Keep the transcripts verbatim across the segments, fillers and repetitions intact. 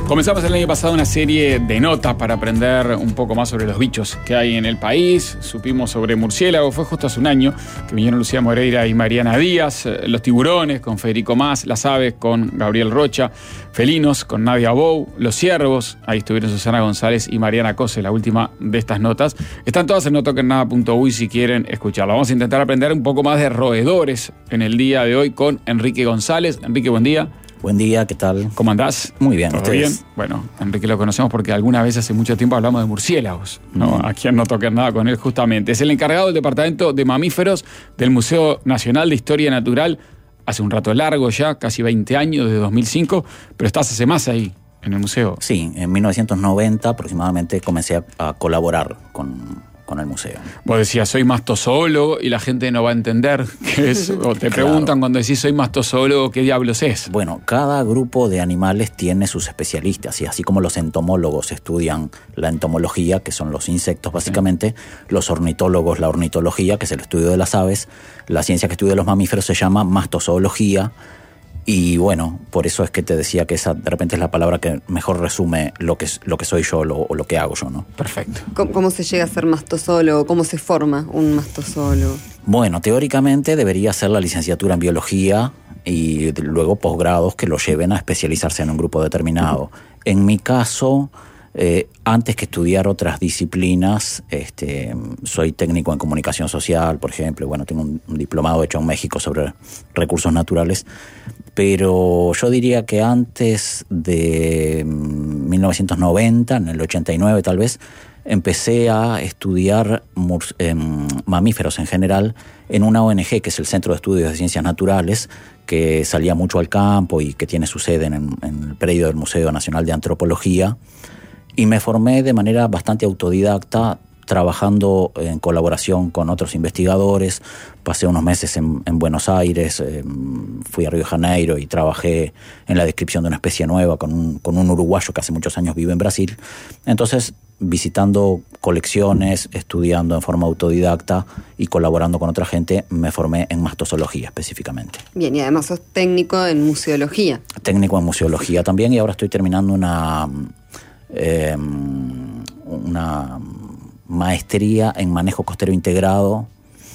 Comenzamos el año pasado una serie de notas para aprender un poco más sobre los bichos que hay en el país. Supimos sobre murciélagos, fue justo hace un año que vinieron Lucía Moreira y Mariana Díaz. Los tiburones con Federico Mas, las aves con Gabriel Rocha, felinos con Nadia Bou, los ciervos, ahí estuvieron Susana González y Mariana Cose, la última de estas notas. Están todas en no toquen nada punto uy si quieren escucharlo. Vamos a intentar aprender un poco más de roedores en el día de hoy con Enrique González. Enrique, buen día. Buen día, ¿qué tal? ¿Cómo andás? Muy bien, ¿Todo ¿ustedes? bien? Bueno, Enrique lo conocemos porque alguna vez hace mucho tiempo hablamos de murciélagos, ¿no? Mm. Aquí en No Toquen Nada con él justamente. Es el encargado del Departamento de Mamíferos del Museo Nacional de Historia Natural. Hace un rato largo ya, casi veinte años, desde dos mil cinco, pero estás hace más ahí, en el museo. Sí, en mil novecientos noventa aproximadamente comencé a, a colaborar con... con el museo. Vos decías, soy mastozoólogo y la gente no va a entender qué es, o te preguntan claro. Cuando decís soy mastozoólogo, ¿qué diablos es? Bueno, cada grupo de animales tiene sus especialistas, y así como los entomólogos estudian la entomología, que son los insectos básicamente, sí. Los ornitólogos la ornitología, que es el estudio de las aves, la ciencia que estudia los mamíferos se llama mastozoología. Y bueno, por eso es que te decía que esa de repente es la palabra que mejor resume lo que, lo que soy yo lo, o lo que hago yo, ¿no? Perfecto. ¿Cómo, cómo se llega a ser mastozoólogo? ¿Cómo se forma un mastozoólogo? Bueno, teóricamente debería ser la licenciatura en biología y luego posgrados que lo lleven a especializarse en un grupo determinado. En mi caso, eh, antes que estudiar otras disciplinas, este, soy técnico en comunicación social, por ejemplo. Bueno, tengo un, un diplomado hecho en México sobre recursos naturales. Pero yo diría que antes de mil novecientos noventa, en el ochenta y nueve tal vez, empecé a estudiar mur- eh, mamíferos en general en una O N Ge, que es el Centro de Estudios de Ciencias Naturales, que salía mucho al campo y que tiene su sede en, en el predio del Museo Nacional de Antropología. Y me formé de manera bastante autodidacta, trabajando en colaboración con otros investigadores. Pasé unos meses en, en Buenos Aires, eh, fui a Río de Janeiro y trabajé en la descripción de una especie nueva con un, con un uruguayo que hace muchos años vive en Brasil. Entonces, visitando colecciones, estudiando en forma autodidacta y colaborando con otra gente, me formé en mastozoología específicamente. Bien, y además sos técnico en museología. Técnico en museología también, y ahora estoy terminando una... Eh, una maestría en manejo costero integrado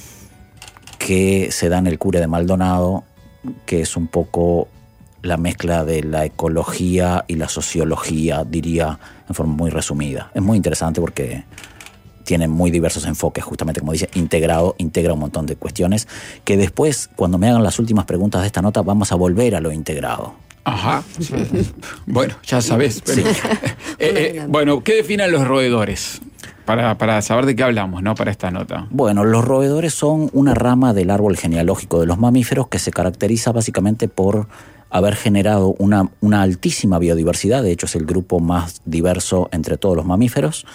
que se da en el Cure de Maldonado, que es un poco la mezcla de la ecología y la sociología, diría en forma muy resumida. Es muy interesante porque tiene muy diversos enfoques, justamente como dice, integrado, integra un montón de cuestiones que después, cuando me hagan las últimas preguntas de esta nota, vamos a volver a lo integrado. Ajá. Sí. Bueno, ya sabés. Pero, sí. eh, eh, bueno, ¿qué definen los roedores? Para, para saber de qué hablamos, ¿no? Para esta nota. Bueno, los roedores son una rama del árbol genealógico de los mamíferos que se caracteriza básicamente por haber generado una, una altísima biodiversidad. De hecho, es el grupo más diverso entre todos los mamíferos,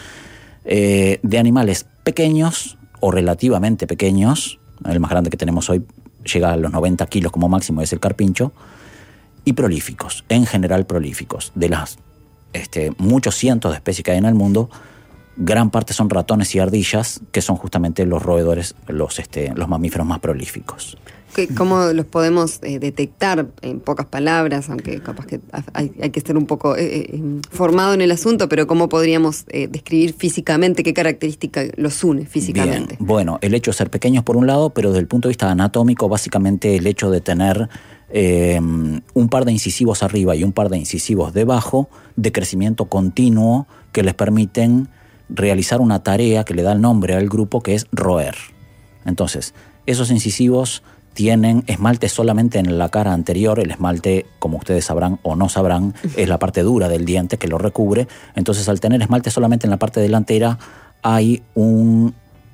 eh, de animales pequeños o relativamente pequeños. El más grande que tenemos hoy llega a los noventa kilos como máximo, es el carpincho. Y prolíficos, en general prolíficos. De las este, muchos cientos de especies que hay en el mundo, gran parte son ratones y ardillas, que son justamente los roedores, los, este, los mamíferos más prolíficos. ¿Cómo los podemos eh, detectar en pocas palabras, aunque capaz que hay, hay que estar un poco eh, eh, formado en el asunto, pero cómo podríamos eh, describir físicamente qué característica los une físicamente? Bien. Bueno, el hecho de ser pequeños por un lado, pero desde el punto de vista anatómico, básicamente el hecho de tener eh, un par de incisivos arriba y un par de incisivos debajo, de crecimiento continuo, que les permiten realizar una tarea que le da el nombre al grupo, que es roer. Entonces, esos incisivos tienen esmalte solamente en la cara anterior. El esmalte, como ustedes sabrán o no sabrán, es la parte dura del diente que lo recubre. Entonces, al tener esmalte solamente en la parte delantera, hay un,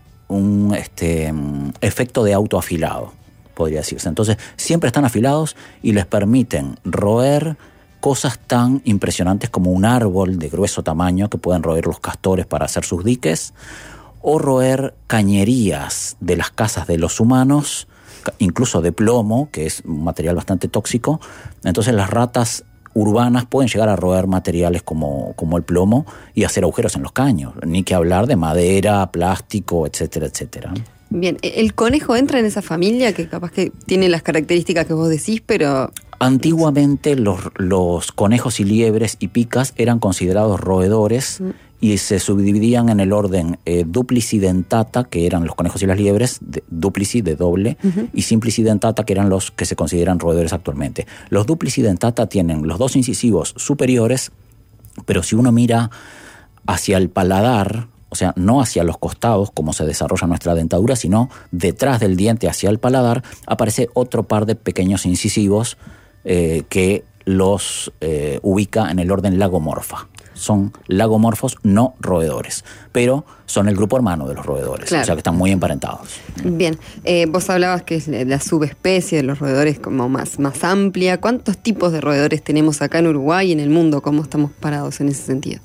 un este, efecto de autoafilado, podría decirse. Entonces, siempre están afilados y les permiten roer cosas tan impresionantes como un árbol de grueso tamaño que pueden roer los castores para hacer sus diques, o roer cañerías de las casas de los humanos, incluso de plomo, que es un material bastante tóxico. Entonces las ratas urbanas pueden llegar a roer materiales como, como el plomo y hacer agujeros en los caños, ni que hablar de madera, plástico, etcétera, etcétera. Bien, ¿el conejo entra en esa familia que capaz que tiene las características que vos decís, pero Antiguamente los, los conejos y liebres y picas eran considerados roedores mm. y se subdividían en el orden eh, duplici dentata, que eran los conejos y las liebres, de, duplici de doble, uh-huh. y simplici dentata, que eran los que se consideran roedores actualmente. Los duplici dentata tienen los dos incisivos superiores, pero si uno mira hacia el paladar, o sea, no hacia los costados como se desarrolla nuestra dentadura, sino detrás del diente hacia el paladar, aparece otro par de pequeños incisivos eh, que los eh, ubica en el orden lagomorfa. Son lagomorfos, no roedores, pero son el grupo hermano de los roedores, claro. O sea que están muy emparentados. Bien, eh, vos hablabas que es la subespecie de los roedores como más, más amplia. ¿Cuántos tipos de roedores tenemos acá en Uruguay y en el mundo? ¿Cómo estamos parados en ese sentido?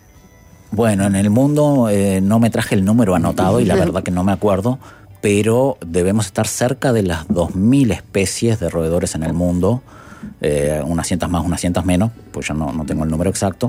Bueno, en el mundo eh, no me traje el número anotado y la verdad que no me acuerdo, pero debemos estar cerca de las dos mil especies de roedores en el mundo, eh, unas cientas más, unas cientas menos, pues ya no, no tengo el número exacto.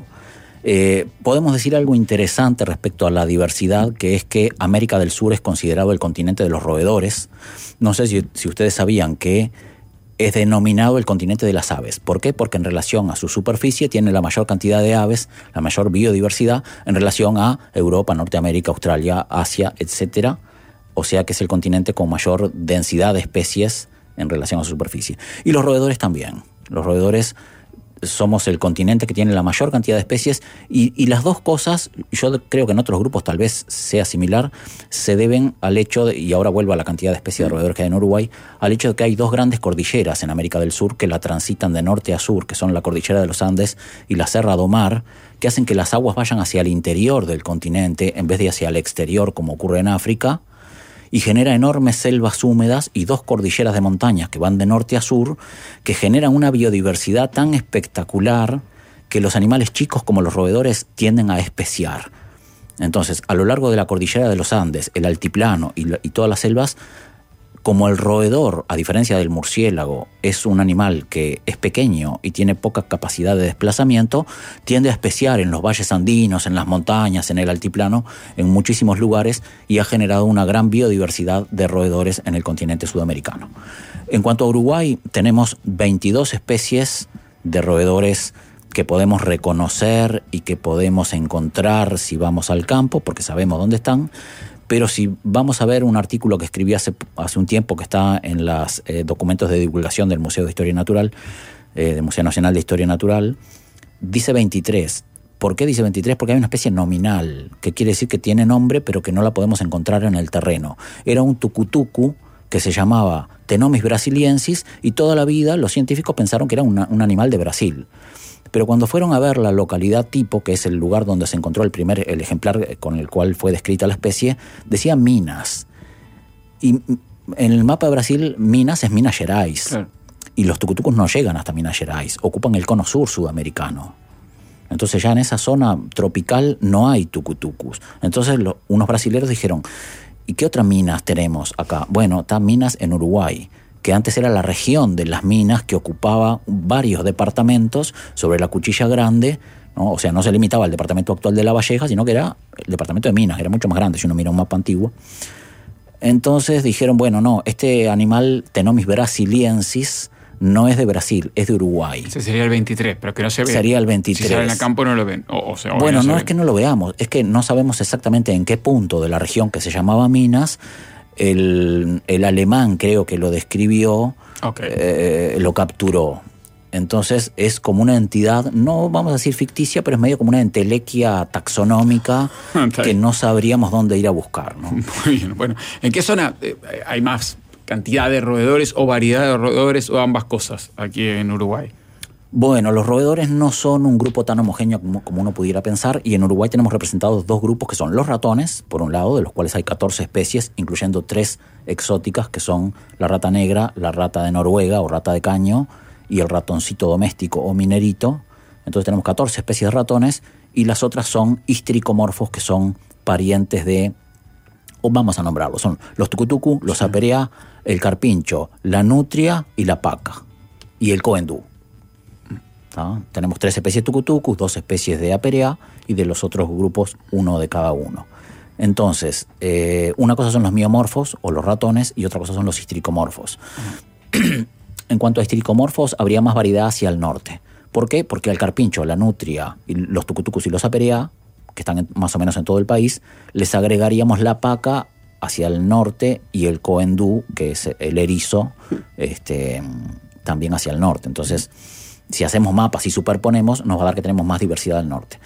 Eh, podemos decir algo interesante respecto a la diversidad, que es que América del Sur es considerado el continente de los roedores. No sé si, si ustedes sabían que es denominado el continente de las aves. ¿Por qué? Porque en relación a su superficie tiene la mayor cantidad de aves, la mayor biodiversidad en relación a Europa, Norteamérica, Australia, Asia, etcétera. O sea que es el continente con mayor densidad de especies en relación a su superficie. Y los roedores también. Los roedores somos el continente que tiene la mayor cantidad de especies y, y las dos cosas, yo creo que en otros grupos tal vez sea similar, se deben al hecho, de, y ahora vuelvo a la cantidad de especies de roedores que hay en Uruguay, al hecho de que hay dos grandes cordilleras en América del Sur que la transitan de norte a sur, que son la cordillera de los Andes y la Serra do Mar, que hacen que las aguas vayan hacia el interior del continente en vez de hacia el exterior como ocurre en África, y genera enormes selvas húmedas y dos cordilleras de montañas que van de norte a sur, que generan una biodiversidad tan espectacular que los animales chicos como los roedores tienden a especiar. Entonces, a lo largo de la cordillera de los Andes, el altiplano y, la, y todas las selvas, como el roedor, a diferencia del murciélago, es un animal que es pequeño y tiene poca capacidad de desplazamiento, tiende a especiar en los valles andinos, en las montañas, en el altiplano, en muchísimos lugares, y ha generado una gran biodiversidad de roedores en el continente sudamericano. En cuanto a Uruguay, tenemos veintidós especies de roedores que podemos reconocer y que podemos encontrar si vamos al campo, porque sabemos dónde están. Pero si vamos a ver un artículo que escribí hace, hace un tiempo que está en los eh, documentos de divulgación del Museo de Historia Natural, eh, del Museo Nacional de Historia Natural, dice veintitrés. ¿Por qué dice veintitrés? Porque hay una especie nominal, que quiere decir que tiene nombre pero que no la podemos encontrar en el terreno. Era un tucutucu que se llamaba Ctenomys brasiliensis y toda la vida los científicos pensaron que era una, un animal de Brasil. Pero cuando fueron a ver la localidad tipo, que es el lugar donde se encontró el primer el ejemplar con el cual fue descrita la especie, decía Minas. Y en el mapa de Brasil, Minas es Minas Gerais. Claro. Y los tucutucos no llegan hasta Minas Gerais, ocupan el cono sur sudamericano. Entonces ya en esa zona tropical no hay tucutucus. Entonces lo, unos brasileños dijeron, ¿y qué otras minas tenemos acá? Bueno, está Minas en Uruguay, que antes era la región de las minas que ocupaba varios departamentos sobre la Cuchilla Grande, ¿no? O sea, no se limitaba al departamento actual de La Valleja, sino que era el departamento de Minas, era mucho más grande si uno mira un mapa antiguo. Entonces dijeron, bueno, no, este animal Ctenomys brasiliensis no es de Brasil, es de Uruguay. Ese sería el veintitrés, pero que no se ve. Sería el veintitrés. Si sale en el campo no lo ven. O, o sea, bueno, no, no es que no lo veamos, es que no sabemos exactamente en qué punto de la región que se llamaba Minas. El, el alemán creo que lo describió, okay. eh, lo capturó. Entonces es como una entidad, no vamos a decir ficticia, pero es medio como una entelequia taxonómica que no sabríamos dónde ir a buscar, ¿no? Muy bien. Bueno, ¿en qué zona eh, hay más cantidad de roedores o variedad de roedores o ambas cosas aquí en Uruguay? Bueno, los roedores no son un grupo tan homogéneo como, como uno pudiera pensar, y en Uruguay tenemos representados dos grupos que son los ratones, por un lado, de los cuales hay catorce especies, incluyendo tres exóticas que son la rata negra, la rata de Noruega o rata de caño y el ratoncito doméstico o minerito. Entonces tenemos catorce especies de ratones, y las otras son histricomorfos, que son parientes de, o vamos a nombrarlos, son los tucutucu, los aperea, el carpincho, la nutria y la paca, y el coendú. ¿Ah? Tenemos tres especies de tucutucus, dos especies de aperea y de los otros grupos uno de cada uno. Entonces, eh, una cosa son los miomorfos o los ratones y otra cosa son los histricomorfos. Uh-huh. en cuanto a histricomorfos, habría más variedad hacia el norte. ¿Por qué? Porque el carpincho, la nutria, y los tucutucus y los aperea, que están en, más o menos en todo el país, les agregaríamos la paca hacia el norte y el coendú, que es el erizo, este, también hacia el norte. Entonces, si hacemos mapas y superponemos, nos va a dar que tenemos más diversidad al norte.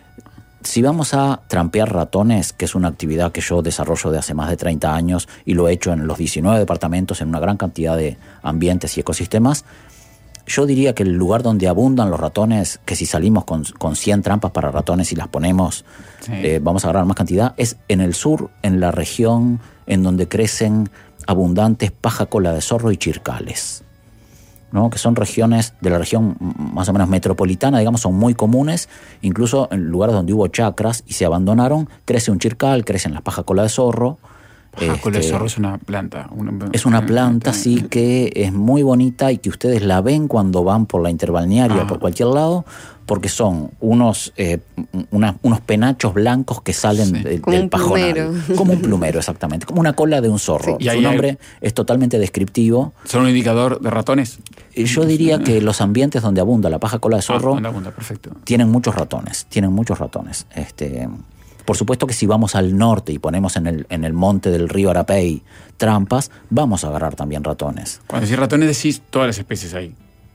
Si vamos a trampear ratones, que es una actividad que yo desarrollo de hace más de treinta años y lo he hecho en los diecinueve departamentos, en una gran cantidad de ambientes y ecosistemas, yo diría que el lugar donde abundan los ratones, que si salimos con, con cien trampas para ratones y las ponemos, sí. eh, vamos a agarrar más cantidad, es en el sur, en la región en donde crecen abundantes paja cola de zorro y chircales, ¿no? Que son regiones de la región más o menos metropolitana, digamos, son muy comunes, incluso en lugares donde hubo chacras y se abandonaron, crece un chircal, crecen las paja cola de zorro. Paja cola de zorro es una planta. Una, es una planta, sí, que es muy bonita y que ustedes la ven cuando van por la interbalnearia, ah. por cualquier lado, porque son unos, eh, una, unos penachos blancos que salen sí. de, como del un pajonal. Plumero. Como un plumero, exactamente. Como una cola de un zorro. Sí. Y su nombre hay... es totalmente descriptivo. ¿Son un indicador de ratones? Yo diría que los ambientes donde abunda la paja cola de zorro ah, abunda, perfecto. tienen muchos ratones. Tienen muchos ratones. Este... Por supuesto que si vamos al norte y ponemos en el, en el monte del río Arapey trampas, vamos a agarrar también ratones. Cuando decís ratones decís todas las especies ahí.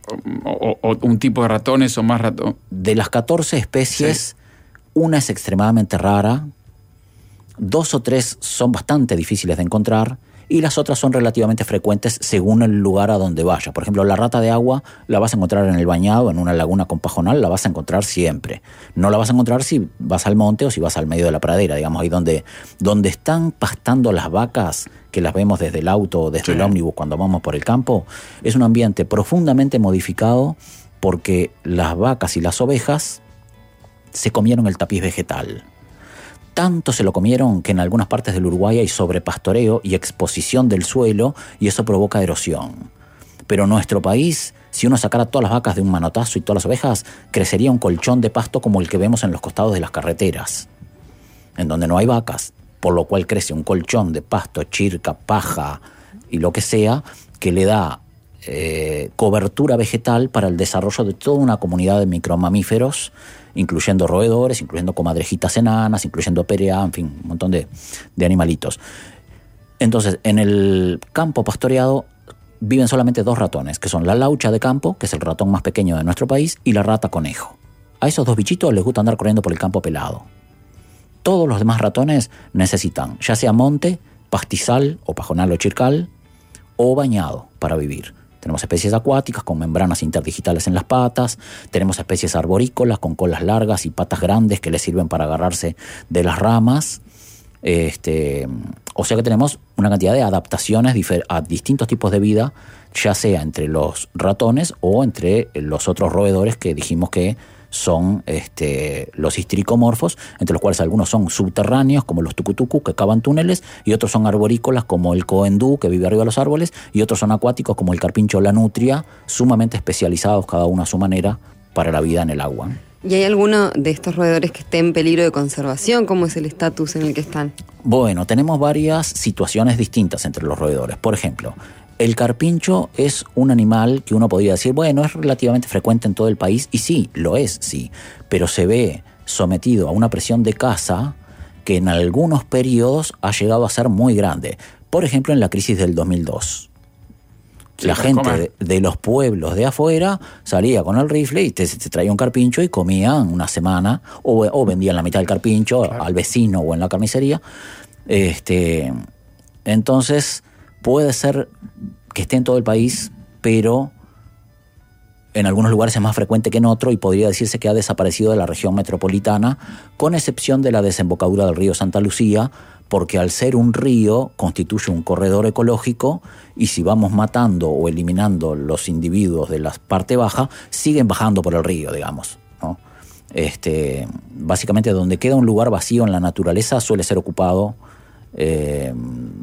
O, o, o un tipo de ratones o más ratones. De las catorce especies, sí. una es extremadamente rara, dos o tres son bastante difíciles de encontrar y las otras son relativamente frecuentes según el lugar a donde vaya. Por ejemplo, la rata de agua la vas a encontrar en el bañado, en una laguna con pajonal, la vas a encontrar siempre. No la vas a encontrar si vas al monte o si vas al medio de la pradera, digamos, ahí donde, donde están pastando las vacas, que las vemos desde el auto o desde sí. el ómnibus cuando vamos por el campo. Es un ambiente profundamente modificado porque las vacas y las ovejas se comieron el tapiz vegetal. Tanto se lo comieron que en algunas partes del Uruguay hay sobrepastoreo y exposición del suelo y eso provoca erosión. Pero en nuestro país, si uno sacara todas las vacas de un manotazo y todas las ovejas, crecería un colchón de pasto como el que vemos en los costados de las carreteras, en donde no hay vacas, por lo cual crece un colchón de pasto, chirca, paja y lo que sea, que le da eh, cobertura vegetal para el desarrollo de toda una comunidad de micromamíferos, incluyendo roedores, incluyendo comadrejitas enanas, incluyendo perea, en fin, un montón de, de animalitos. Entonces, en el campo pastoreado viven solamente dos ratones, que son la laucha de campo, que es el ratón más pequeño de nuestro país, y la rata conejo. A esos dos bichitos les gusta andar corriendo por el campo pelado. Todos los demás ratones necesitan, ya sea monte, pastizal o pajonal o chircal, o bañado para vivir. Tenemos especies acuáticas con membranas interdigitales en las patas, tenemos especies arborícolas con colas largas y patas grandes que les sirven para agarrarse de las ramas. Este, o sea que tenemos una cantidad de adaptaciones a distintos tipos de vida, ya sea entre los ratones o entre los otros roedores que dijimos que son este, los histricomorfos, entre los cuales algunos son subterráneos, como los tucutucus, que cavan túneles, y otros son arborícolas, como el coendú, que vive arriba de los árboles, y otros son acuáticos, como el carpincho o la nutria, sumamente especializados, cada uno a su manera, para la vida en el agua. ¿Y hay alguno de estos roedores que esté en peligro de conservación? ¿Cómo es el estatus en el que están? Bueno, tenemos varias situaciones distintas entre los roedores. Por ejemplo, el carpincho es un animal que uno podría decir, bueno, es relativamente frecuente en todo el país, y sí, lo es, sí, pero se ve sometido a una presión de caza que en algunos periodos ha llegado a ser muy grande. Por ejemplo, en la crisis del dos mil dos. Sí, la gente de, de los pueblos de afuera salía con el rifle y te, te traía un carpincho y comían una semana, o, o vendían la mitad del carpincho, claro, al vecino o en la carnicería. Este, entonces, puede ser que esté en todo el país, pero en algunos lugares es más frecuente que en otros y podría decirse que ha desaparecido de la región metropolitana, con excepción de la desembocadura del río Santa Lucía, porque al ser un río constituye un corredor ecológico y si vamos matando o eliminando los individuos de la parte baja, siguen bajando por el río, digamos, ¿no? Este, básicamente donde queda un lugar vacío en la naturaleza suele ser ocupado, eh,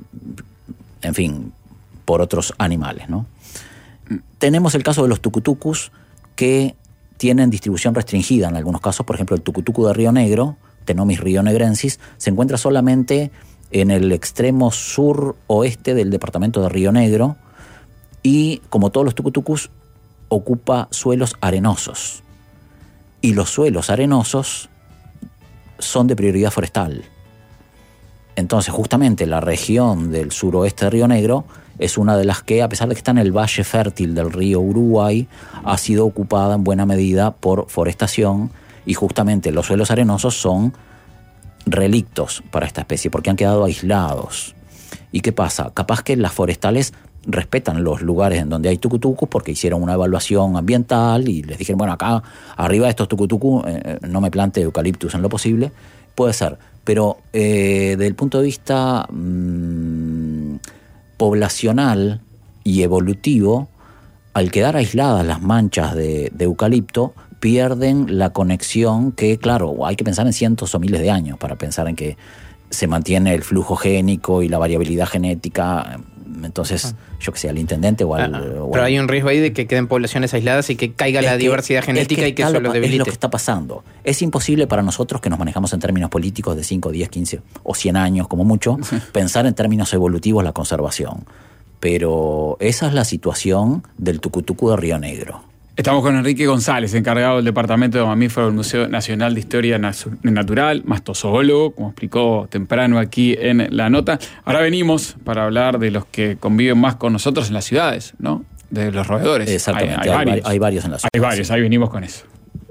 en fin, por otros animales, ¿no? Tenemos el caso de los tucutucus, que tienen distribución restringida en algunos casos. Por ejemplo, el tucutucu de Río Negro, Ctenomys rionegrensis, se encuentra solamente en el extremo sur-oeste del departamento de Río Negro y como todos los tucutucus ocupa suelos arenosos, y los suelos arenosos son de prioridad forestal. Entonces justamente la región del suroeste de Río Negro es una de las que, a pesar de que está en el valle fértil del río Uruguay, ha sido ocupada en buena medida por forestación, y justamente los suelos arenosos son relictos para esta especie porque han quedado aislados. ¿Y qué pasa? Capaz que las forestales respetan los lugares en donde hay tucutucus porque hicieron una evaluación ambiental y les dijeron, bueno, acá arriba de estos tucutucus eh, no me plante eucaliptus en lo posible. Puede ser, pero eh, desde el punto de vista mmm, poblacional y evolutivo, al quedar aisladas las manchas de, de eucalipto, pierden la conexión que, claro, hay que pensar en cientos o miles de años para pensar en que se mantiene el flujo génico y la variabilidad genética. Entonces, yo que sé, al intendente o al... Ah, o pero al, hay un riesgo ahí de que queden poblaciones aisladas y que caiga la que, diversidad genética que y que eso lo debilite. Es lo que está pasando. Es imposible para nosotros, que nos manejamos en términos políticos de cinco, diez, quince o cien años como mucho, pensar en términos evolutivos la conservación. Pero esa es la situación del tucutucu de Río Negro. Estamos con Enrique González, encargado del Departamento de Mamíferos del Museo Nacional de Historia Natural, mastozoólogo, como explicó temprano aquí en la nota. Ahora venimos para hablar de los que conviven más con nosotros en las ciudades, ¿no? De los roedores. Exactamente, hay, hay, hay, varios. hay varios en las ciudades. Hay varios, sí. Ahí venimos con eso.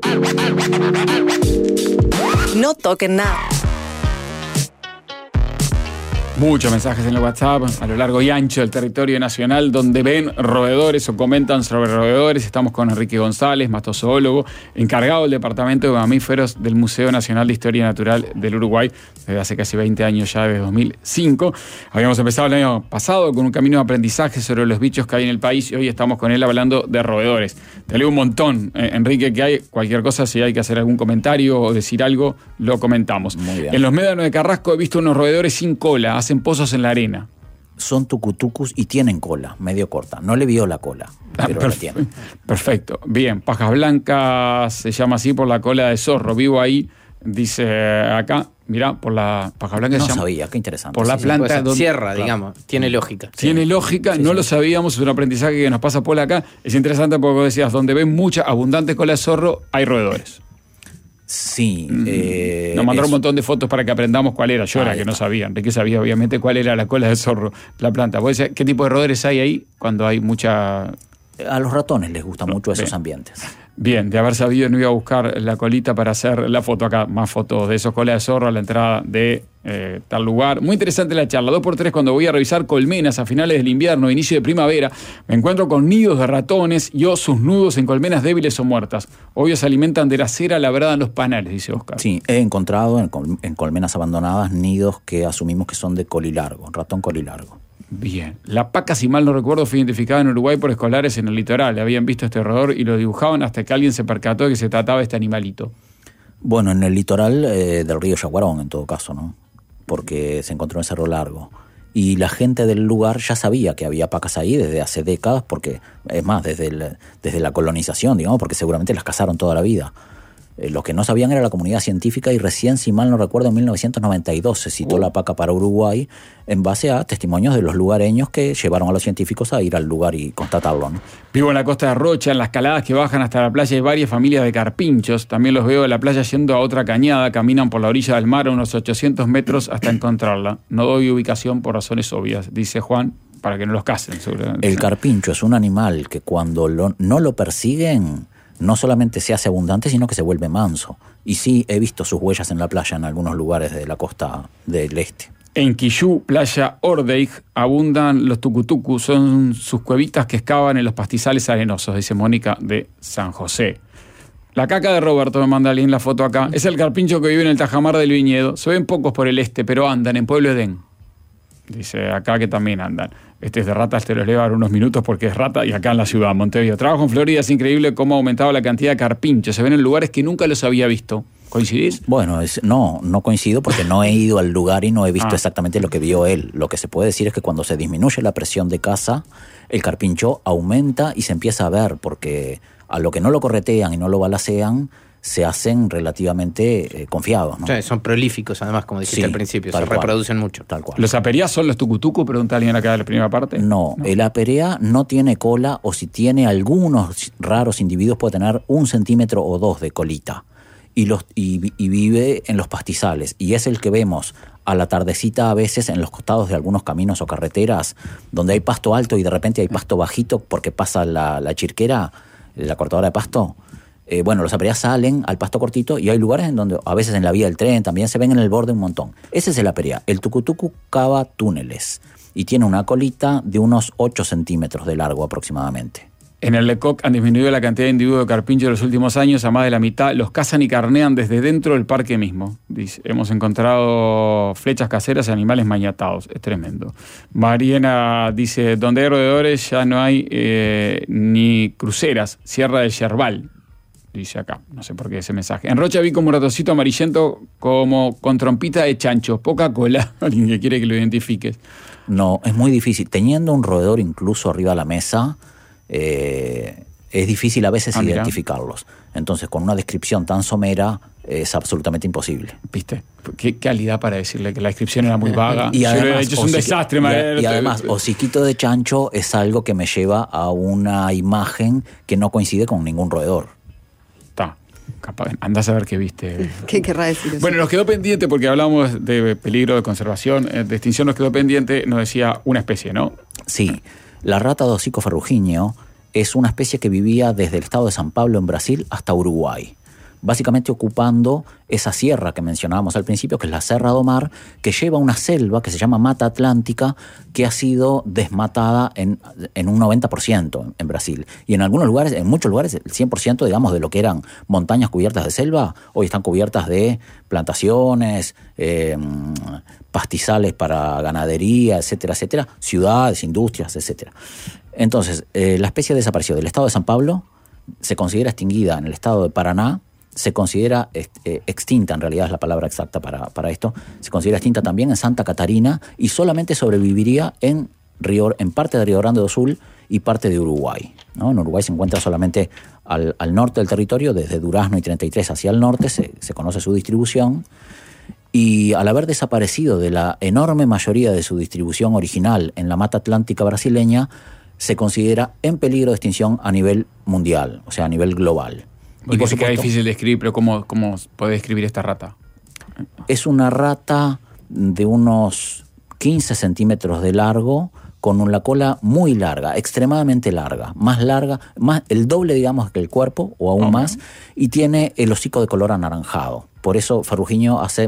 No toquen nada. Muchos mensajes en el WhatsApp a lo largo y ancho del territorio nacional donde ven roedores o comentan sobre roedores. Estamos con Enrique González, mastozoólogo, encargado del Departamento de Mamíferos del Museo Nacional de Historia Natural del Uruguay desde hace casi veinte años ya, desde dos mil cinco. Habíamos empezado el año pasado con un camino de aprendizaje sobre los bichos que hay en el país y hoy estamos con él hablando de roedores. Te leo un montón, eh, Enrique, que hay cualquier cosa, si hay que hacer algún comentario o decir algo, lo comentamos. Muy bien. En los médanos de Carrasco he visto unos roedores sin cola, hacen pozos en la arena. Son tucutucus y tienen cola, medio corta. No le vio la cola, pero Ah, la perf- tienen. Perfecto. Bien, Pajas Blancas se llama así por la cola de zorro. Vivo ahí, dice acá, mirá, por la Paja Blanca No se llama. sabía, qué interesante. Por la sí, sí. planta Puede ser donde- sierra, claro. digamos. Tiene lógica. Tiene lógica, Sí, no sí. lo sabíamos, es un aprendizaje que nos pasa por acá. Es interesante porque vos decías, donde ven mucha abundante cola de zorro, hay roedores. Sí. Eh, Nos mandaron es- un montón de fotos para que aprendamos cuál era. Yo era Ahí que no está. sabía. Enrique sabía, obviamente, cuál era la cola de zorro, la planta. ¿Vos decías qué tipo de roedores hay ahí cuando hay mucha... A los ratones les gustan mucho esos Bien. ambientes. Bien, de haber sabido no iba a buscar la colita para hacer la foto acá. Más fotos de esos colas de zorro a la entrada de eh, tal lugar. Muy interesante la charla. Dos por tres cuando voy a revisar colmenas a finales del invierno, inicio de primavera, me encuentro con nidos de ratones y o sus nudos en colmenas débiles o muertas. Obvio se alimentan de la cera labrada en los panales, dice Oscar. Sí, he encontrado en, col- en colmenas abandonadas nidos que asumimos que son de colilargo, ratón colilargo. Bien. La paca, si mal no recuerdo, fue identificada en Uruguay por escolares en el litoral. Habían visto este roedor y lo dibujaban hasta que alguien se percató de que se trataba de este animalito. Bueno, en el litoral eh, del río Yaguarón, en todo caso, ¿no? Porque se encontró en Cerro Largo. Y la gente del lugar ya sabía que había pacas ahí desde hace décadas, porque, es más, desde, el, desde la colonización, digamos, porque seguramente las cazaron toda la vida. Eh, lo que no sabían era la comunidad científica y recién, si mal no recuerdo, en mil novecientos noventa y dos se citó Uh. la paca para Uruguay en base a testimonios de los lugareños que llevaron a los científicos a ir al lugar y constatarlo, ¿no? Vivo en la costa de Rocha, en las caladas que bajan hasta la playa hay varias familias de carpinchos. También los veo de la playa yendo a otra cañada, caminan por la orilla del mar a unos ochocientos metros hasta encontrarla. No doy ubicación por razones obvias, dice Juan, para que no los casen. Seguramente. El carpincho es un animal que cuando lo- no lo persiguen, no solamente se hace abundante, sino que se vuelve manso. Y sí, he visto sus huellas en la playa en algunos lugares de la costa del este. En Quillú, playa Ordeig, abundan los tucutucus, son sus cuevitas que excavan en los pastizales arenosos, dice Mónica de San José. La caca de Roberto, me manda alguien la foto acá, es el carpincho que vive en el tajamar del viñedo. Se ven pocos por el este, pero andan en Pueblo Edén. Dice acá que también andan. Este es de ratas, te los leo ahora unos minutos porque es rata y acá en la ciudad, Montevideo. Trabajo en Florida, es increíble cómo ha aumentado la cantidad de carpinchos. Se ven en lugares que nunca los había visto. ¿Coincidís? Bueno, es, no, no coincido porque no he ido al lugar y no he visto Ah. exactamente lo que vio él. Lo que se puede decir es que cuando se disminuye la presión de caza, el carpincho aumenta y se empieza a ver, porque a lo que no lo corretean y no lo balacean, se hacen relativamente eh, confiados, ¿no? O sea, son prolíficos, además, como dijiste Sí, al principio, se tal cual. reproducen mucho. Tal cual. ¿Los apereás son los tucutucu? Pregunta alguien acá de la primera parte. No, el aperea no tiene cola, o si tiene algunos raros individuos puede tener un centímetro o dos de colita. Y, los, y, y vive en los pastizales. Y es el que vemos a la tardecita a veces en los costados de algunos caminos o carreteras, donde hay pasto alto y de repente hay pasto bajito porque pasa la, la chirquera, la cortadora de pasto. Eh, bueno, los apereás salen al pasto cortito y hay lugares en donde, a veces en la vía del tren, también se ven en el borde un montón. Ese es el aperea. El tucutucu cava túneles y tiene una colita de unos ocho centímetros de largo aproximadamente. En el Lecoq han disminuido la cantidad de individuos de carpincho en los últimos años a más de la mitad. Los cazan y carnean desde dentro del parque mismo. Dice, hemos encontrado flechas caseras y animales maniatados. Es tremendo. Mariana dice, donde hay roedores ya no hay eh, ni cruceras. Sierra del Yerbal. Dice acá, no sé por qué ese mensaje. En Rocha vi como un ratoncito amarillento como con trompita de chancho, poca cola. Alguien que quiere que lo identifiques. No, es muy difícil. Teniendo un roedor incluso arriba de la mesa, eh, es difícil a veces ah, identificarlos. Entonces, con una descripción tan somera, es absolutamente imposible. ¿Viste? Qué calidad para decirle que la descripción era muy vaga. Y además, Yo lo he hecho, es un desastre. Y, madre, y además, hociquito de chancho es algo que me lleva a una imagen que no coincide con ningún roedor. Está. Capaz, andás a ver qué viste. ¿Qué querrá decir eso? Bueno, nos quedó pendiente, porque hablamos de peligro de conservación, de extinción, nos quedó pendiente, nos decía una especie, ¿no? Sí, la rata de hocico ferruginio es una especie que vivía desde el estado de San Pablo en Brasil hasta Uruguay, básicamente ocupando esa sierra que mencionábamos al principio, que es la Serra do Mar, que lleva una selva que se llama Mata Atlántica, que ha sido desmatada en, en un noventa por ciento en Brasil. Y en algunos lugares, en muchos lugares, el cien por ciento, digamos, de lo que eran montañas cubiertas de selva, hoy están cubiertas de plantaciones, eh, pastizales para ganadería, etcétera, etcétera, ciudades, industrias, etcétera. Entonces, eh, la especie desapareció del estado de San Pablo, se considera extinguida en el estado de Paraná, se considera eh, extinta, en realidad es la palabra exacta para, para esto, se considera extinta también en Santa Catarina y solamente sobreviviría en, Río, en parte de Río Grande do Sul y parte de Uruguay, ¿no? En Uruguay se encuentra solamente al, al norte del territorio, desde Durazno y treinta y tres hacia el norte, se, se conoce su distribución. Y al haber desaparecido de la enorme mayoría de su distribución original en la Mata Atlántica brasileña, se considera en peligro de extinción a nivel mundial, o sea, a nivel global. Porque y por supuesto, que es difícil de escribir, pero ¿cómo, cómo puede describir esta rata? Es una rata de unos quince centímetros de largo, con la cola muy larga, extremadamente larga, más larga, más el doble, digamos, que el cuerpo, o aún uh-huh. más, y tiene el hocico de color anaranjado. Por eso Ferruginio hace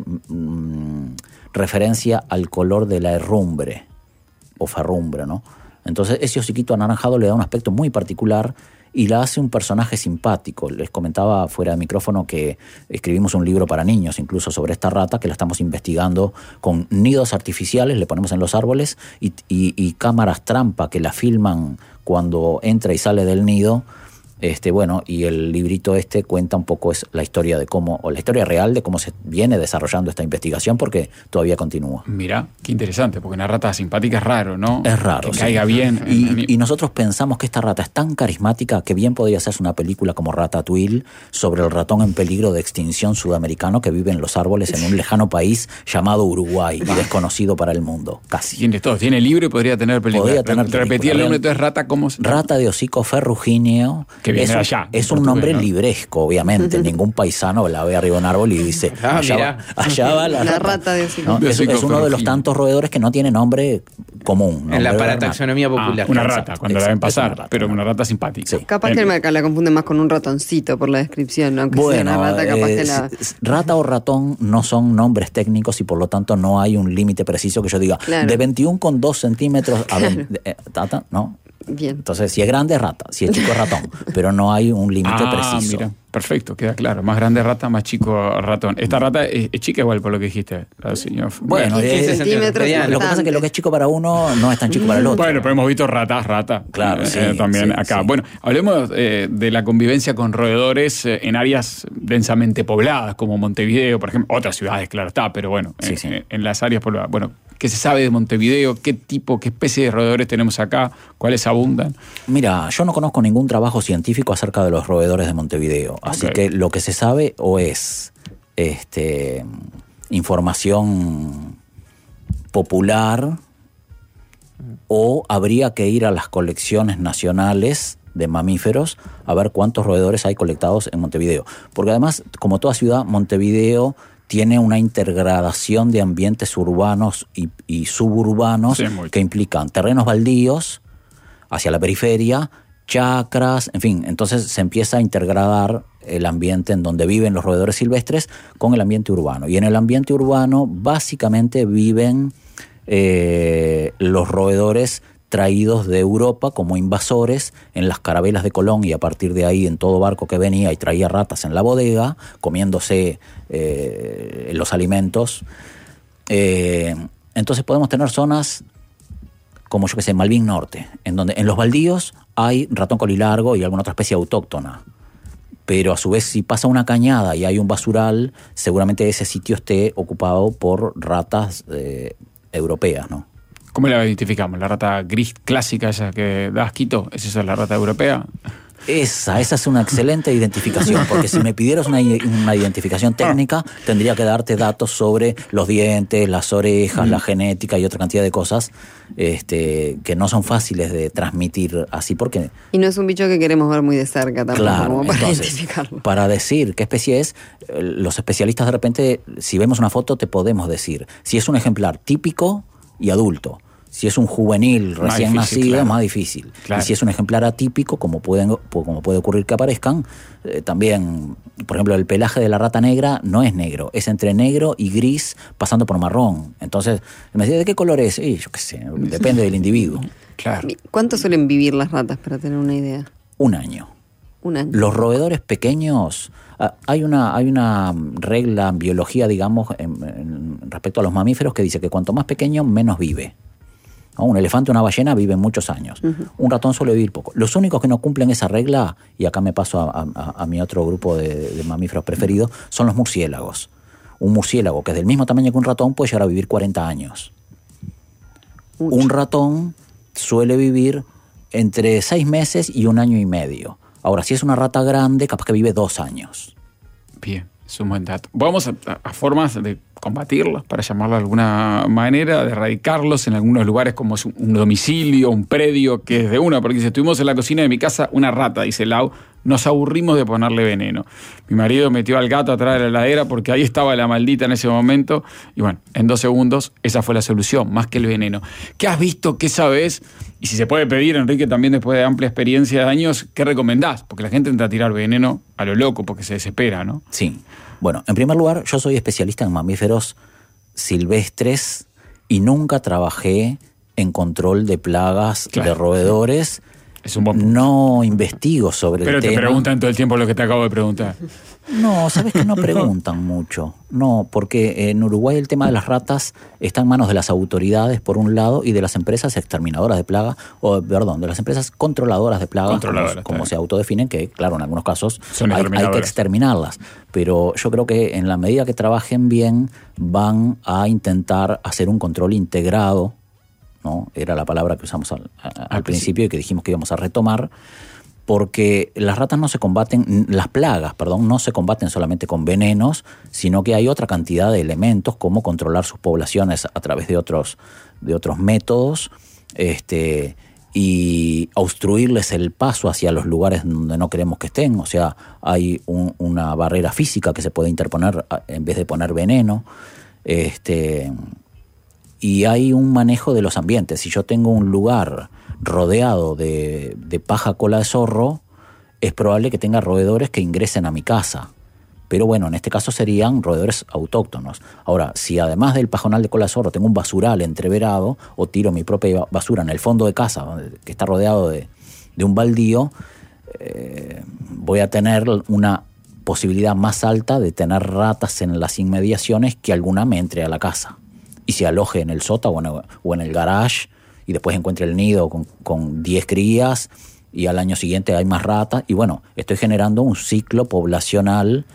mmm, referencia al color de la herrumbre, o ferrumbre, ¿no? Entonces ese hociquito anaranjado le da un aspecto muy particular y la hace un personaje simpático. Les comentaba fuera de micrófono que escribimos un libro para niños incluso sobre esta rata, que la estamos investigando con nidos artificiales, le ponemos en los árboles y, y, y cámaras trampa que la filman cuando entra y sale del nido. Este, bueno, y el librito este cuenta un poco es la historia de cómo, o la historia real de cómo se viene desarrollando esta investigación, porque todavía continúa. Mira, qué interesante, porque una rata simpática es raro, ¿no? Es raro, que sí. caiga bien. Y, y nosotros pensamos que esta rata es tan carismática que bien podría hacerse una película como Ratatouille sobre el ratón en peligro de extinción sudamericano que vive en los árboles en un lejano país llamado Uruguay y desconocido para el mundo, casi. Tiene todo, tiene libro y podría tener película. Podría tener película. Repetí el nombre, entonces rata, ¿cómo se llama? Rata de hocico ferruginio. Que viene es, allá. Es un nombre, ¿no?, libresco, obviamente. Ningún paisano la ve arriba de un árbol y dice, ah, allá, va, allá va la, la rata. rata de hocico. ¿No? De es, hocico es uno de los tantos roedores que no tiene nombre común. En la nombre para taxonomía popular. Ah, una rata, Exacto, cuando exacto, la ven pasar, una rata, pero una una rata simpática. Sí. Capaz en, que el la confunde más con un ratoncito por la descripción, aunque bueno, sea una rata, capaz eh, que la... Rata o ratón no son nombres técnicos y por lo tanto no hay un límite preciso que yo diga, claro, de veintiuno con dos centímetros a claro, veinte, eh, tata, ¿no? Bien. Entonces, si es grande es rata, si es chico es ratón, pero no hay un límite ah, preciso. Mira, perfecto, queda claro. Más grande rata, más chico ratón. Esta rata es, es chica igual por lo que dijiste, señor. Bueno, quince eh, centímetros. Lo que pasa es que lo que es chico para uno no es tan chico para el otro. Bueno, pero hemos visto ratas, rata. Claro, eh, sí, eh, también sí, acá. sí. Bueno, hablemos eh, de la convivencia con roedores eh, en áreas densamente pobladas, como Montevideo, por ejemplo. Otras ciudades, claro está, pero bueno, Sí, en, sí. en las áreas pobladas. Bueno, ¿Qué se sabe de Montevideo? ¿Qué tipo, qué especie de roedores tenemos acá? ¿Cuáles abundan? Mira, yo no conozco ningún trabajo científico acerca de los roedores de Montevideo. Así Ok. que lo que se sabe o es este, información popular o habría que ir a las colecciones nacionales de mamíferos a ver cuántos roedores hay colectados en Montevideo. Porque además, como toda ciudad, Montevideo tiene una intergradación de ambientes urbanos y, y suburbanos Sí, muy. que implican terrenos baldíos hacia la periferia, chacras, en fin. Entonces se empieza a intergradar el ambiente en donde viven los roedores silvestres con el ambiente urbano. Y en el ambiente urbano básicamente viven eh, los roedores traídos de Europa como invasores en las carabelas de Colón, y a partir de ahí en todo barco que venía y traía ratas en la bodega, comiéndose eh, los alimentos. Eh, entonces podemos tener zonas como yo que sé, Malvin Norte, en donde en los baldíos hay ratón colilargo y alguna otra especie autóctona. Pero a su vez, si pasa una cañada y hay un basural, seguramente ese sitio esté ocupado por ratas eh, europeas, ¿no? ¿Cómo la identificamos? ¿La rata gris clásica esa que da asquito? ¿Es esa la rata europea? Esa, esa es una excelente identificación, porque si me pidieras una, una identificación técnica, tendría que darte datos sobre los dientes, las orejas, la genética y otra cantidad de cosas este, que no son fáciles de transmitir así, porque... Y no es un bicho que queremos ver muy de cerca tampoco, Claro, como para entonces, identificarlo. para decir qué especie es, eh, los especialistas de repente, si vemos una foto, te podemos decir si es un ejemplar típico y adulto. Si es un juvenil Más recién difícil, nacido, claro. es más difícil. Claro. Y si es un ejemplar atípico, como, pueden, como puede ocurrir que aparezcan, eh, también, por ejemplo, el pelaje de la rata negra no es negro, es entre negro y gris pasando por marrón. Entonces, me decía, ¿de qué color es? Y yo qué sé, depende del individuo. Claro. ¿Cuánto suelen vivir las ratas, para tener una idea? Un año. Un año. Los roedores pequeños, ah, hay una, hay una regla en biología, digamos, en, en, respecto a los mamíferos, que dice que cuanto más pequeño, menos vive. ¿No? Un elefante o una ballena viven muchos años. Uh-huh. Un ratón suele vivir poco. Los únicos que no cumplen esa regla, y acá me paso a, a, a mi otro grupo de, de mamíferos preferidos, son los murciélagos. Un murciélago que es del mismo tamaño que un ratón puede llegar a vivir cuarenta años. Mucho. Un ratón suele vivir entre seis meses y un año y medio. Ahora, si es una rata grande, capaz que vive dos años. Bien, es un buen dato. Vamos a, a formas de combatirlos, para llamarlo de alguna manera, de erradicarlos en algunos lugares como es un domicilio, un predio, que es de una, porque si estuvimos en la cocina de mi casa, una rata, dice Lau, nos aburrimos de ponerle veneno. Mi marido metió al gato atrás de la heladera porque ahí estaba la maldita en ese momento, y bueno, en dos segundos esa fue la solución, más que el veneno. ¿Qué has visto? ¿Qué sabes? Y si se puede pedir, Enrique, también después de amplia experiencia de años, ¿qué recomendás? Porque la gente entra a tirar veneno a lo loco porque se desespera, ¿no? Sí. Bueno, en primer lugar, yo soy especialista en mamíferos silvestres y nunca trabajé en control de plagas claro. de roedores. Es un buen punto. No investigo sobre Pero el tema. Pero te preguntan todo el tiempo lo que te acabo de preguntar. No, sabes que no preguntan mucho. No, porque en Uruguay el tema de las ratas está en manos de las autoridades, por un lado, y de las empresas exterminadoras de plagas, o perdón, de las empresas controladoras de plagas, controladoras, como, como se autodefinen, que claro, en algunos casos Son hay, hay que exterminarlas. Pero yo creo que en la medida que trabajen bien, van a intentar hacer un control integrado, ¿no? Era la palabra que usamos al, a, al, al principio y que dijimos que íbamos a retomar, porque las ratas no se combaten, las plagas, perdón, no se combaten solamente con venenos, sino que hay otra cantidad de elementos, como controlar sus poblaciones a través de otros, de otros métodos, este, y obstruirles el paso hacia los lugares donde no queremos que estén. O sea, hay un, una barrera física que se puede interponer en vez de poner veneno, este... Y hay un manejo de los ambientes. Si yo tengo un lugar rodeado de, de paja cola de zorro, es probable que tenga roedores que ingresen a mi casa. Pero bueno, en este caso serían roedores autóctonos. Ahora, si además del pajonal de cola de zorro tengo un basural entreverado, o tiro mi propia basura en el fondo de casa, que está rodeado de, de un baldío, eh, voy a tener una posibilidad más alta de tener ratas en las inmediaciones que alguna me entre a la casa y se aloje en el sótano o en el garage y después encuentre el nido con, con diez crías y al año siguiente hay más ratas. Y bueno, estoy generando un ciclo poblacional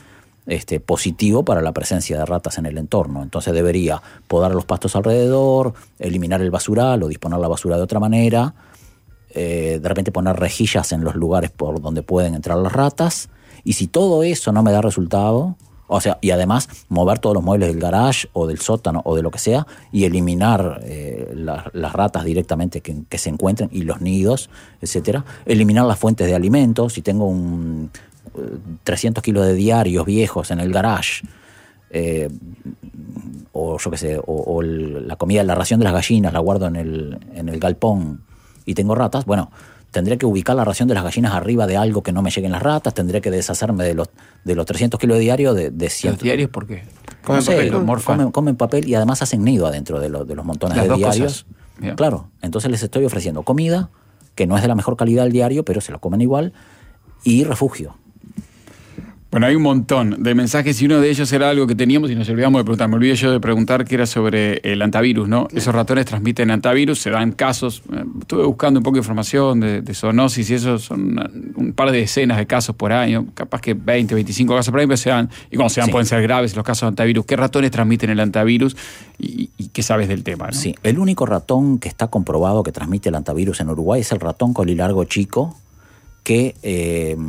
este, positivo para la presencia de ratas en el entorno. Entonces debería podar los pastos alrededor, eliminar el basural o disponer la basura de otra manera, eh, de repente poner rejillas en los lugares por donde pueden entrar las ratas, y si todo eso no me da resultado, o sea, y además mover todos los muebles del garage o del sótano o de lo que sea y eliminar eh, la, las ratas directamente que, que se encuentren y los nidos, etcétera. Eliminar las fuentes de alimentos. Si tengo un trescientos kilos de diarios viejos en el garage, eh, o yo qué sé, o, o el, la comida, la ración de las gallinas la guardo en el, en el galpón y tengo ratas, bueno, tendré que ubicar la ración de las gallinas arriba de algo que no me lleguen las ratas, tendré que deshacerme de los, de los trescientos kilos de diario de, de cien. ¿Los diarios por qué? Comen No papel, sé, los morfan. comen, comen papel y además hacen nido adentro de, lo, de los montones Las de dos diarios. cosas. Bien. Claro, entonces les estoy ofreciendo comida, que no es de la mejor calidad del diario, pero se lo comen igual, y refugio. Bueno, hay un montón de mensajes y uno de ellos era algo que teníamos y nos olvidamos de preguntar. Me olvidé yo de preguntar que era sobre el antivirus, ¿no? Esos ratones transmiten antivirus, se dan casos. Eh, estuve buscando un poco de información de, de zoonosis y eso son una- un par de decenas de casos por año, capaz que veinte, veinticinco casos por año, pero se dan, y cuando se dan Sí. pueden ser graves los casos de antivirus. ¿Qué ratones transmiten el antivirus y, y qué sabes del tema, no? Sí, el único ratón que está comprobado que transmite el antivirus en Uruguay es el ratón colilargo chico, que eh,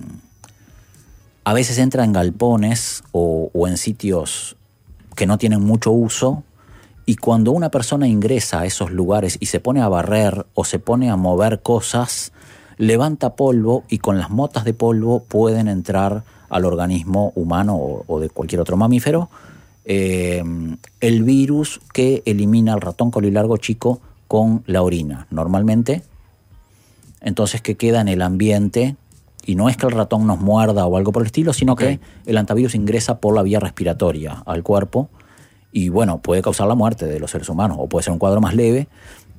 a veces entra en galpones o, o en sitios que no tienen mucho uso, y cuando una persona ingresa a esos lugares y se pone a barrer o se pone a mover cosas, levanta polvo y con las motas de polvo pueden entrar al organismo humano o, o de cualquier otro mamífero eh, el virus que elimina al ratón colilargo chico con la orina, normalmente. Entonces, que queda en el ambiente, y no es que el ratón nos muerda o algo por el estilo, sino Ok. que el antivirus ingresa por la vía respiratoria al cuerpo y, bueno, puede causar la muerte de los seres humanos, o puede ser un cuadro más leve,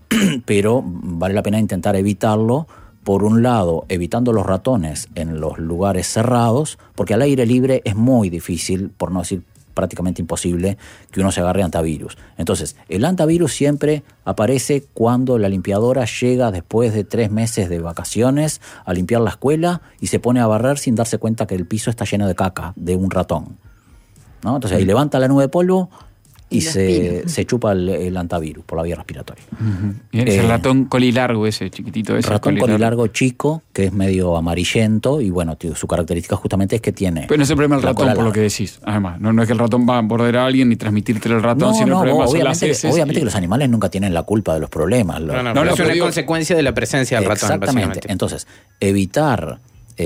pero vale la pena intentar evitarlo, por un lado, evitando los ratones en los lugares cerrados, porque al aire libre es muy difícil, por no decir prácticamente imposible, que uno se agarre antivirus. Entonces, el antivirus siempre aparece cuando la limpiadora llega después de tres meses de vacaciones a limpiar la escuela y se pone a barrer sin darse cuenta que el piso está lleno de caca de un ratón, ¿no? Entonces ahí levanta la nube de polvo y, Y lo se, aspira. se chupa el, el antivirus por la vía respiratoria. Ujú. Bien, es el Eh, ratón colilargo ese, chiquitito ese. Ratón colilargo chico, que es medio amarillento, y bueno, tío, su característica justamente es que tiene... Pero no es el problema del la ratón, cola por lo que larga. decís. Además, no, no es que el ratón va a morder a alguien ni transmitírtelo al ratón, No, sino no, el problema son las obviamente, heces. obviamente y- que los animales nunca tienen la culpa de los problemas. Lo- No, no, No, pero no, es pero una digo- consecuencia de la presencia del ratón, Exactamente. básicamente. Entonces, evitar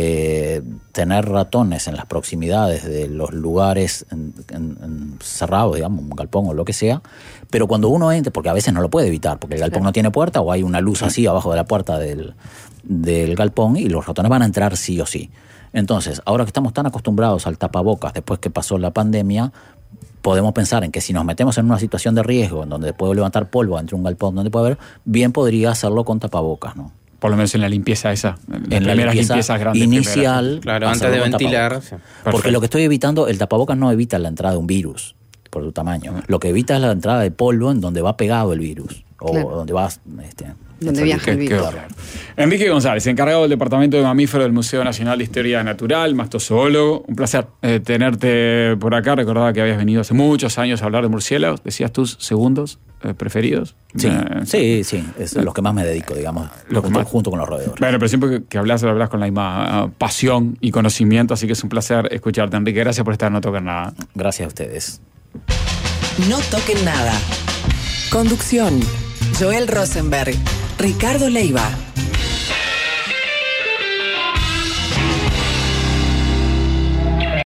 eh, tener ratones en las proximidades de los lugares en- en- en cerrados, digamos, un galpón o lo que sea, pero cuando uno entre, porque a veces no lo puede evitar, porque el galpón Claro. no tiene puerta o hay una luz así abajo de la puerta del, del galpón y los ratones van a entrar sí o sí. Entonces, ahora que estamos tan acostumbrados al tapabocas después que pasó la pandemia, podemos pensar en que si nos metemos en una situación de riesgo en donde puedo levantar polvo entre un galpón donde puede haber, bien podría hacerlo con tapabocas, ¿no? Por lo menos en la limpieza esa. En, las En la primeras limpieza limpiezas grandes. inicial, Claro, antes hacerlo de con ventilar. tapabocas. sí. Porque Perfecto. lo que estoy evitando, el tapabocas no evita la entrada de un virus por su tamaño. Lo que evita es la entrada de polvo en donde va pegado el virus. O Claro. donde va... Este, Donde viaja el Qué- qué virus. horror. Enrique González, encargado del Departamento de Mamíferos del Museo Nacional de Historia Natural, mastozoólogo. Un placer eh, tenerte por acá. Recordaba que habías venido hace muchos años a hablar de murciélagos. ¿Decías tus segundos eh, preferidos? Sí, Eh, sí, sí. Es los que más me dedico, digamos. Lo que junto, más- junto con los roedores. Bueno, pero siempre que, que hablas, lo hablas con la misma ah, pasión y conocimiento, así que es un placer escucharte, Enrique. Gracias por estar en No Tocar Nada. Gracias a ustedes. No toquen nada. Conducción. Joel Rosenberg. Ricardo Leiva.